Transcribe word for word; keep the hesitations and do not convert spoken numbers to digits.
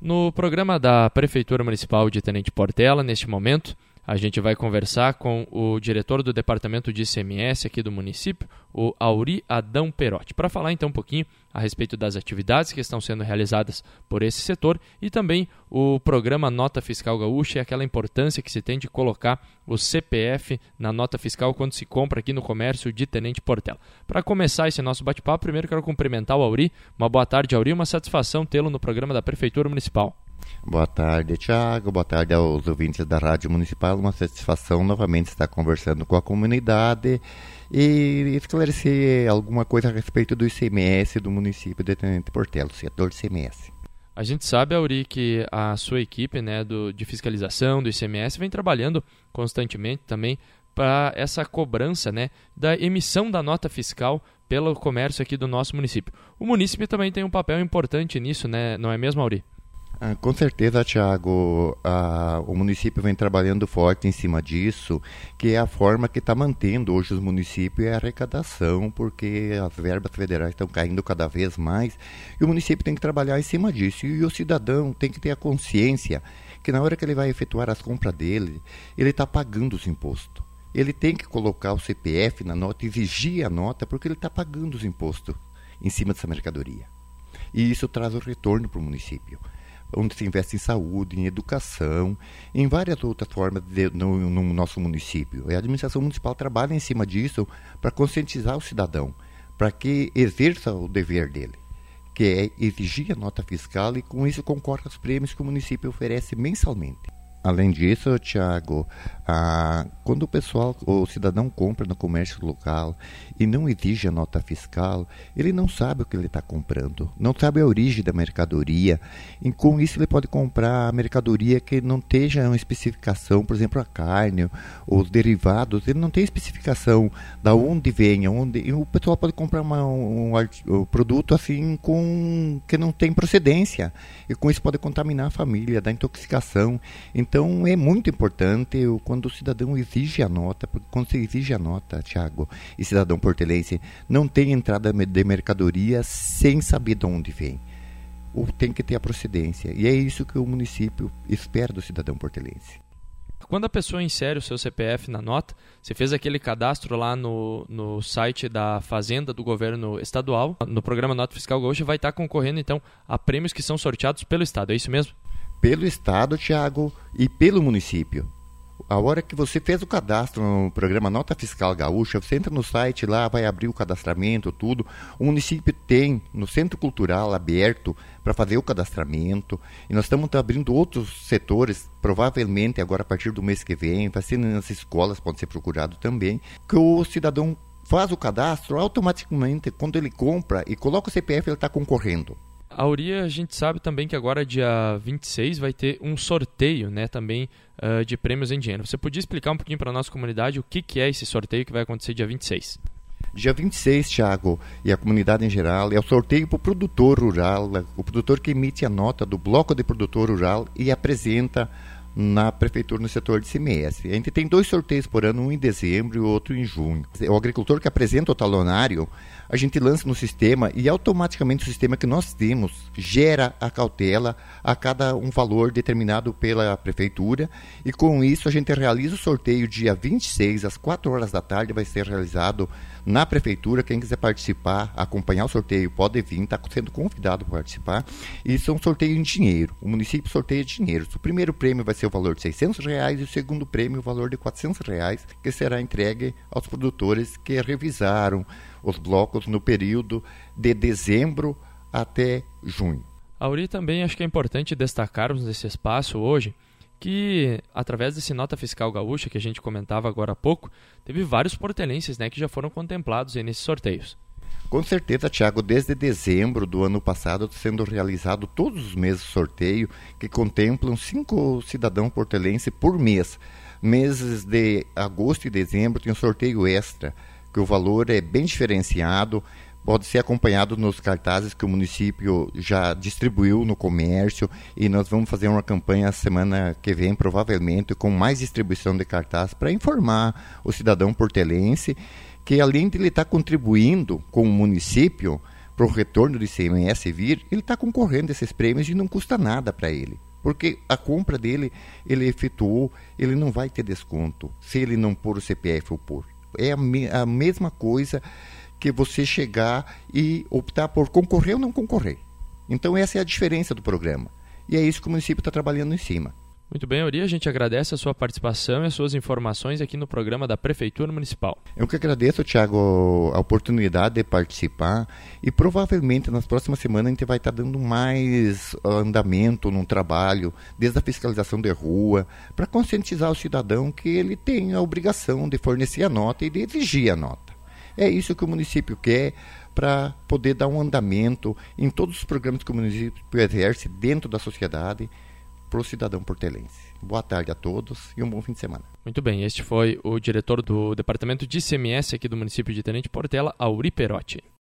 No programa da Prefeitura Municipal de Tenente Portela, neste momento, a gente vai conversar com o diretor do Departamento de I C M S aqui do município, o Auri Adão Perotti, para falar então um pouquinho a respeito das atividades que estão sendo realizadas por esse setor e também o programa Nota Fiscal Gaúcha e aquela importância que se tem de colocar o C P F na nota fiscal quando se compra aqui no comércio de Tenente Portela. Para começar esse nosso bate-papo, primeiro quero cumprimentar o Auri. Uma boa tarde, Auri, uma satisfação tê-lo no programa da Prefeitura Municipal. Boa tarde, Thiago. Boa tarde aos ouvintes da Rádio Municipal. Uma satisfação novamente estar conversando com a comunidade e esclarecer alguma coisa a respeito do I C M S do município de Tenente Portela, o setor de I C M S. A gente sabe, Auri, que a sua equipe, né, do, de fiscalização do I C M S vem trabalhando constantemente também para essa cobrança, né, da emissão da nota fiscal pelo comércio aqui do nosso município. O município também tem um papel importante nisso, né, não é mesmo, Auri? Ah, com certeza, Thiago, ah, o município vem trabalhando forte em cima disso, que é a forma que está mantendo hoje os municípios é a arrecadação, porque as verbas federais estão caindo cada vez mais e o município tem que trabalhar em cima disso. E o cidadão tem que ter a consciência que na hora que ele vai efetuar as compras dele, ele está pagando os impostos. Ele tem que colocar o C P F na nota, exigir a nota, porque ele está pagando os impostos em cima dessa mercadoria. E isso traz o retorno para o município, onde se investe em saúde, em educação, em várias outras formas de, no, no nosso município. E a administração municipal trabalha em cima disso para conscientizar o cidadão, para que exerça o dever dele, que é exigir a nota fiscal e com isso concorre aos prêmios que o município oferece mensalmente. Além disso, Thiago, ah, quando o pessoal, o cidadão compra no comércio local e não exige a nota fiscal, ele não sabe o que ele está comprando, não sabe a origem da mercadoria, e com isso ele pode comprar a mercadoria que não tenha uma especificação, por exemplo, a carne, os derivados, ele não tem especificação da onde vem, onde, e o pessoal pode comprar uma, um, um produto assim com, que não tem procedência, e com isso pode contaminar a família, dar intoxicação. Então, Então é muito importante quando o cidadão exige a nota, porque quando você exige a nota, Thiago, e cidadão portelense, não tem entrada de mercadoria sem saber de onde vem. Ou tem que ter a procedência. E é isso que o município espera do cidadão portelense. Quando a pessoa insere o seu C P F na nota, você fez aquele cadastro lá no, no site da Fazenda do Governo Estadual, no programa Nota Fiscal Gaúcha, vai estar concorrendo então a prêmios que são sorteados pelo Estado, é isso mesmo? Pelo Estado, Thiago, e pelo município. A hora que você fez o cadastro no programa Nota Fiscal Gaúcha, você entra no site lá, vai abrir o cadastramento, tudo. O município tem no Centro Cultural aberto para fazer o cadastramento. E nós estamos abrindo outros setores, provavelmente agora a partir do mês que vem, vai ser nas escolas, pode ser procurado também, que o cidadão faz o cadastro, automaticamente, quando ele compra e coloca o C P F, ele está concorrendo. Auri, a gente sabe também que agora, dia vinte e seis, vai ter um sorteio, né, também uh, de prêmios em dinheiro. Você podia explicar um pouquinho para a nossa comunidade o que, que é esse sorteio que vai acontecer dia vinte e seis? Dia vinte e seis, Thiago, e a comunidade em geral, é o sorteio para o produtor rural, o produtor que emite a nota do bloco de produtor rural e apresenta na prefeitura no setor de I C M S. A gente tem dois sorteios por ano, um em dezembro e o outro em junho. O agricultor que apresenta o talonário, a gente lança no sistema e automaticamente o sistema que nós temos gera a cautela a cada um valor determinado pela prefeitura e com isso a gente realiza o sorteio dia vinte e seis, às quatro horas da tarde, vai ser realizado na prefeitura. Quem quiser participar, acompanhar o sorteio, pode vir, está sendo convidado para participar. Isso é um sorteio em dinheiro. O município sorteia dinheiro. O primeiro prêmio vai ser o valor de seiscentos reais e o segundo prêmio o valor de quatrocentos reais, que será entregue aos produtores que revisaram os blocos no período de dezembro até junho. Auri, também acho que é importante destacarmos nesse espaço hoje que, através desse Nota Fiscal Gaúcha que a gente comentava agora há pouco, teve vários portelenses, né, que já foram contemplados aí nesses sorteios. Com certeza, Thiago, desde dezembro do ano passado sendo realizado todos os meses sorteio que contemplam cinco cidadãos portelenses por mês. Meses de agosto e dezembro tem um sorteio extra, que o valor é bem diferenciado, pode ser acompanhado nos cartazes que o município já distribuiu no comércio e nós vamos fazer uma campanha semana que vem, provavelmente, com mais distribuição de cartazes para informar o cidadão portelense que, além de ele estar contribuindo com o município, para o retorno do I C M S vir, ele está concorrendo a esses prêmios e não custa nada para ele. Porque a compra dele, ele efetuou, ele não vai ter desconto se ele não pôr o C P F ou pôr. É a, me, a mesma coisa que você chegar e optar por concorrer ou não concorrer. Então essa é a diferença do programa. E é isso que o município está trabalhando em cima. Muito bem, Auri, a gente agradece a sua participação e as suas informações aqui no programa da Prefeitura Municipal. Eu que agradeço, Thiago, a oportunidade de participar e provavelmente nas próximas semanas a gente vai estar dando mais andamento no trabalho, desde a fiscalização de rua, para conscientizar o cidadão que ele tem a obrigação de fornecer a nota e de exigir a nota. É isso que o município quer para poder dar um andamento em todos os programas que o município exerce dentro da sociedade para o cidadão portelense. Boa tarde a todos e um bom fim de semana. Muito bem, este foi o diretor do Departamento de I C M S aqui do município de Tenente Portela, Auri Perotti.